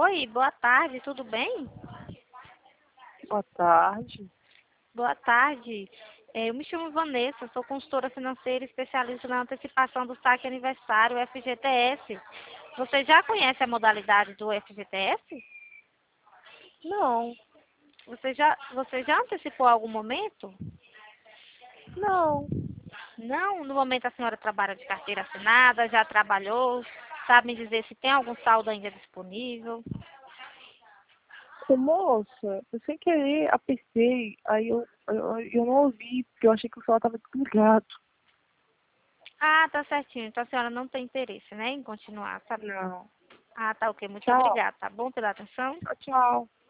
Oi, boa tarde, tudo bem? Boa tarde. Boa tarde. Eu me chamo Vanessa, sou consultora financeira especialista na antecipação do saque aniversário FGTS. Você já conhece a modalidade do FGTS? Não, Você já antecipou algum momento? não. Não, no momento a senhora trabalha de carteira assinada, já trabalhou, sabe me dizer se tem algum saldo ainda disponível? Ô, moça, eu sem querer apertei, aí eu não ouvi, porque eu achei que o celular estava desligado. Ah, tá certinho. Então a senhora não tem interesse, né, em continuar, tá? Não. Ah, tá ok. Muito Tchau. obrigada, tá bom pela atenção? Tchau, tchau.